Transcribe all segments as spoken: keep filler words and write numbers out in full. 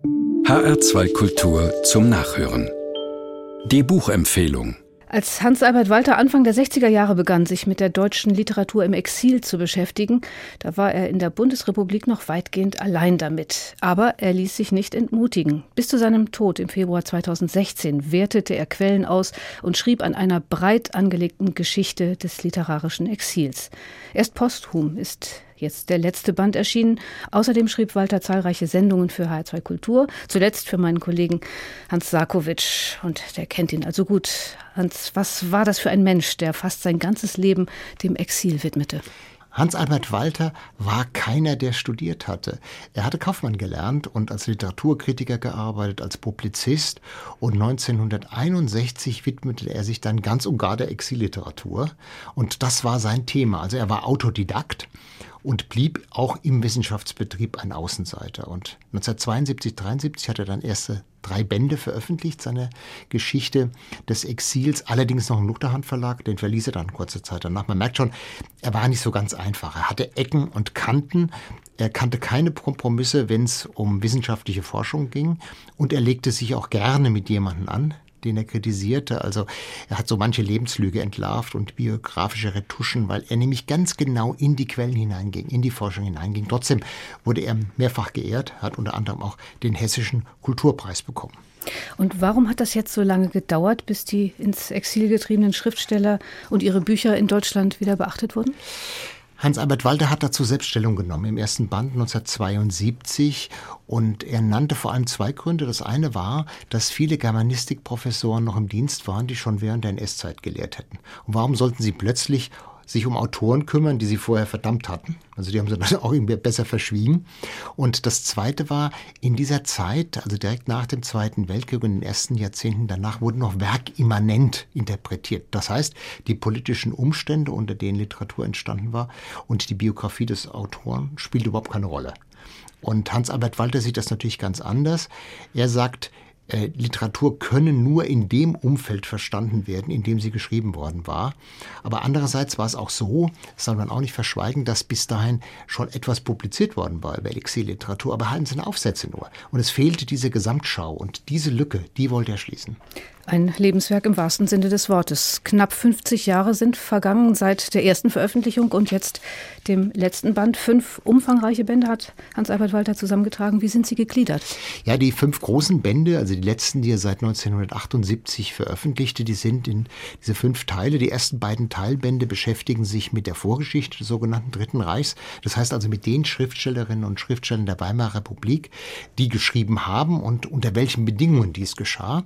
H R zwei Kultur zum Nachhören. Die Buchempfehlung. Als Hans-Albert Walter Anfang der sechziger Jahre begann, sich mit der deutschen Literatur im Exil zu beschäftigen, da war er in der Bundesrepublik noch weitgehend allein damit. Aber er ließ sich nicht entmutigen. Bis zu seinem Tod im Februar zweitausendsechzehn wertete er Quellen aus und schrieb an einer breit angelegten Geschichte des literarischen Exils. Erst posthum ist jetzt der letzte Band erschienen. Außerdem schrieb Walter zahlreiche Sendungen für H R zwei Kultur, zuletzt für meinen Kollegen Hans Sarkowitsch. Und der kennt ihn also gut. Hans, was war das für ein Mensch, der fast sein ganzes Leben dem Exil widmete? Hans-Albert Walter war keiner, der studiert hatte. Er hatte Kaufmann gelernt und als Literaturkritiker gearbeitet, als Publizist. Und neunzehnhunderteinundsechzig widmete er sich dann ganz und gar der Exilliteratur. Und das war sein Thema. Also er war Autodidakt und blieb auch im Wissenschaftsbetrieb ein Außenseiter. Und neunzehnhundertzweiundsiebzig, dreiundsiebzig hat er dann erste drei Bände veröffentlicht, seine Geschichte des Exils, allerdings noch im Luchterhand Verlag, den verließ er dann kurze Zeit danach. Man merkt schon, er war nicht so ganz einfach. Er hatte Ecken und Kanten, er kannte keine Kompromisse, wenn es um wissenschaftliche Forschung ging, und er legte sich auch gerne mit jemandem an, den er kritisierte. Also er hat so manche Lebenslüge entlarvt und biografische Retuschen, weil er nämlich ganz genau in die Quellen hineinging, in die Forschung hineinging. Trotzdem wurde er mehrfach geehrt, hat unter anderem auch den Hessischen Kulturpreis bekommen. Und warum hat das jetzt so lange gedauert, bis die ins Exil getriebenen Schriftsteller und ihre Bücher in Deutschland wieder beachtet wurden? Hans-Albert Walter hat dazu selbst Stellung genommen im ersten Band neunzehnhundertzweiundsiebzig, und er nannte vor allem zwei Gründe. Das eine war, dass viele Germanistikprofessoren noch im Dienst waren, die schon während der N S-Zeit gelehrt hätten. Und warum sollten sie plötzlich sich um Autoren kümmern, die sie vorher verdammt hatten? Also die haben sie dann auch irgendwie besser verschwiegen. Und das Zweite war, in dieser Zeit, also direkt nach dem Zweiten Weltkrieg und in den ersten Jahrzehnten danach, wurden noch werkimmanent interpretiert. Das heißt, die politischen Umstände, unter denen Literatur entstanden war, und die Biografie des Autoren spielte überhaupt keine Rolle. Und Hans-Albert Walter sieht das natürlich ganz anders. Er sagt, Äh, Literatur könne nur in dem Umfeld verstanden werden, in dem sie geschrieben worden war. Aber andererseits war es auch so, das soll man auch nicht verschweigen, dass bis dahin schon etwas publiziert worden war über Exilliteratur, aber halt in seine Aufsätze nur. Und es fehlte diese Gesamtschau, und diese Lücke, die wollte er schließen. Ein Lebenswerk im wahrsten Sinne des Wortes. Knapp fünfzig Jahre sind vergangen seit der ersten Veröffentlichung und jetzt dem letzten Band. Fünf umfangreiche Bände hat Hans-Albert Walter zusammengetragen. Wie sind sie gegliedert? Ja, die fünf großen Bände, also die letzten, die er seit neunzehnhundertachtundsiebzig veröffentlichte, die sind in diese fünf Teile. Die ersten beiden Teilbände beschäftigen sich mit der Vorgeschichte des sogenannten Dritten Reichs. Das heißt also mit den Schriftstellerinnen und Schriftstellern der Weimarer Republik, die geschrieben haben und unter welchen Bedingungen dies geschah.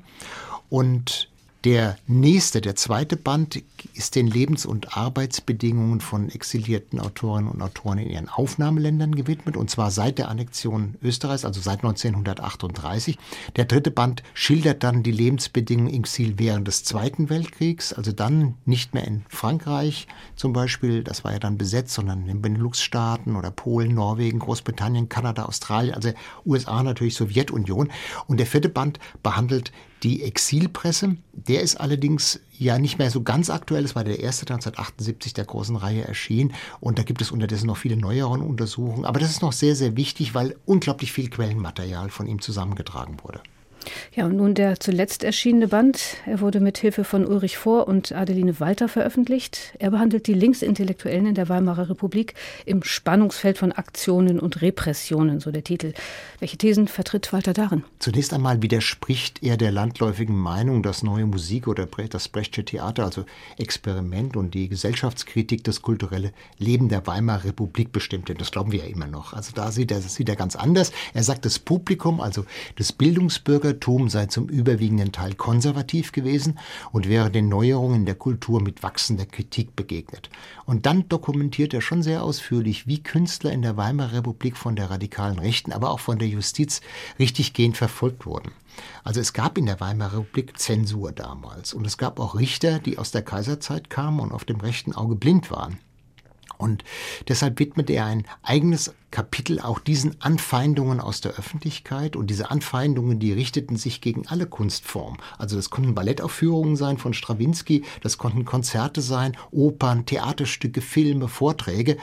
Und der nächste, der zweite Band, ist den Lebens- und Arbeitsbedingungen von exilierten Autorinnen und Autoren in ihren Aufnahmeländern gewidmet, und zwar seit der Annexion Österreichs, also seit neunzehnhundertachtunddreißig. Der dritte Band schildert dann die Lebensbedingungen im Exil während des Zweiten Weltkriegs, also dann nicht mehr in Frankreich zum Beispiel, das war ja dann besetzt, sondern in den Benelux-Staaten oder Polen, Norwegen, Großbritannien, Kanada, Australien, also U S A natürlich, Sowjetunion. Und der vierte Band behandelt die Exilpresse. Der ist allerdings ja nicht mehr so ganz aktuell. Es war der erste, der neunzehnhundertachtundsiebzig der großen Reihe erschien. Und da gibt es unterdessen noch viele neuere Untersuchungen. Aber das ist noch sehr, sehr wichtig, weil unglaublich viel Quellenmaterial von ihm zusammengetragen wurde. Ja, und nun der zuletzt erschienene Band. Er wurde mit Hilfe von Ulrich Vohr und Adeline Walter veröffentlicht. Er behandelt die Linksintellektuellen in der Weimarer Republik im Spannungsfeld von Aktionen und Repressionen, so der Titel. Welche Thesen vertritt Walter darin? Zunächst einmal widerspricht er der landläufigen Meinung, dass neue Musik oder das Brechtsche Theater, also Experiment und die Gesellschaftskritik, das kulturelle Leben der Weimarer Republik bestimmte. Das glauben wir ja immer noch. Also da sieht er, das sieht er ganz anders. Er sagt, das Publikum, also das Bildungsbürger, sei zum überwiegenden Teil konservativ gewesen und wäre den Neuerungen der Kultur mit wachsender Kritik begegnet. Und dann dokumentiert er schon sehr ausführlich, wie Künstler in der Weimarer Republik von der radikalen Rechten, aber auch von der Justiz richtiggehend verfolgt wurden. Also es gab in der Weimarer Republik Zensur damals, und es gab auch Richter, die aus der Kaiserzeit kamen und auf dem rechten Auge blind waren. Und deshalb widmet er ein eigenes Kapitel auch diesen Anfeindungen aus der Öffentlichkeit. Und diese Anfeindungen, die richteten sich gegen alle Kunstformen. Also das konnten Ballettaufführungen sein von Strawinsky, das konnten Konzerte sein, Opern, Theaterstücke, Filme, Vorträge.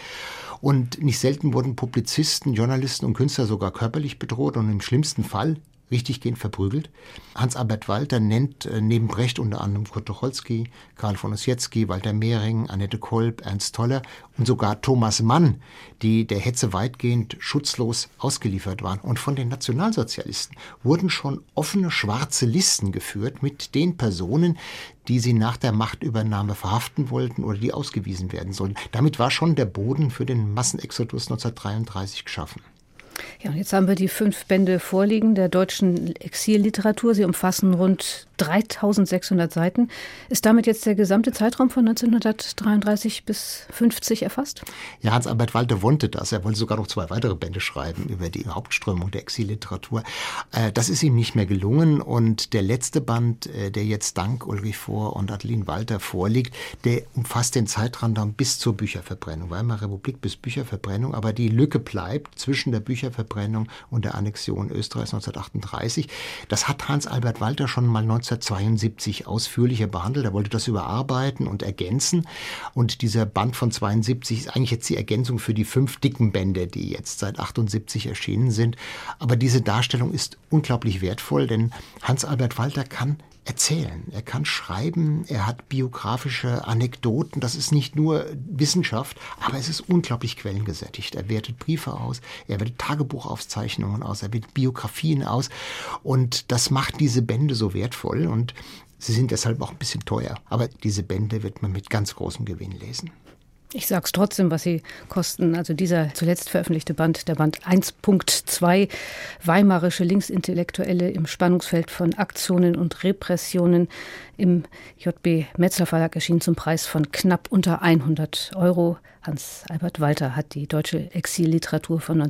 Und nicht selten wurden Publizisten, Journalisten und Künstler sogar körperlich bedroht und im schlimmsten Fall richtiggehend verprügelt. Hans-Albert Walter nennt äh, neben Brecht unter anderem Kurt Tucholsky, Karl von Ossietzky, Walter Mehring, Annette Kolb, Ernst Toller und sogar Thomas Mann, die der Hetze weitgehend schutzlos ausgeliefert waren. Und von den Nationalsozialisten wurden schon offene schwarze Listen geführt mit den Personen, die sie nach der Machtübernahme verhaften wollten oder die ausgewiesen werden sollten. Damit war schon der Boden für den Massenexodus neunzehnhundertdreiunddreißig geschaffen. Ja, und jetzt haben wir die fünf Bände vorliegen der deutschen Exilliteratur. Sie umfassen rund dreitausendsechshundert Seiten. Ist damit jetzt der gesamte Zeitraum von neunzehnhundertdreiunddreißig bis fünfzig erfasst? Ja, Hans-Albert Walter wollte das. Er wollte sogar noch zwei weitere Bände schreiben über die Hauptströmung der Exilliteratur. Das ist ihm nicht mehr gelungen. Und der letzte Band, der jetzt dank Ulrich Fohr und Adeline Walter vorliegt, der umfasst den Zeitraum dann bis zur Bücherverbrennung. Weimarer Republik bis Bücherverbrennung. Aber die Lücke bleibt zwischen der Bücherverbrennung und der Annexion Österreichs neunzehnhundertachtunddreißig. Das hat Hans-Albert Walter schon mal neunzehnhundertzweiundsiebzig ausführlicher behandelt. Er wollte das überarbeiten und ergänzen. Und dieser Band von zweiundsiebzig ist eigentlich jetzt die Ergänzung für die fünf dicken Bände, die jetzt seit achtundsiebzig erschienen sind. Aber diese Darstellung ist unglaublich wertvoll, denn Hans-Albert Walter kann erzählen, er kann schreiben, er hat biografische Anekdoten, das ist nicht nur Wissenschaft, aber es ist unglaublich quellengesättigt. Er wertet Briefe aus, er wertet Tagebuchaufzeichnungen aus, er wertet Biografien aus und das macht diese Bände so wertvoll und sie sind deshalb auch ein bisschen teuer. Aber diese Bände wird man mit ganz großem Gewinn lesen. Ich sag's trotzdem, was sie kosten. Also dieser zuletzt veröffentlichte Band, der Band eins Punkt zwei, Weimarische Linksintellektuelle im Spannungsfeld von Aktionen und Repressionen, im J B Metzler Verlag erschienen zum Preis von knapp unter hundert Euro. Hans-Albert Walter hat die deutsche Exilliteratur von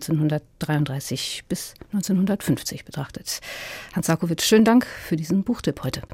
neunzehnhundertdreiunddreißig bis neunzehnhundertfünfzig betrachtet. Hans Sarkowitz, schönen Dank für diesen Buchtipp heute.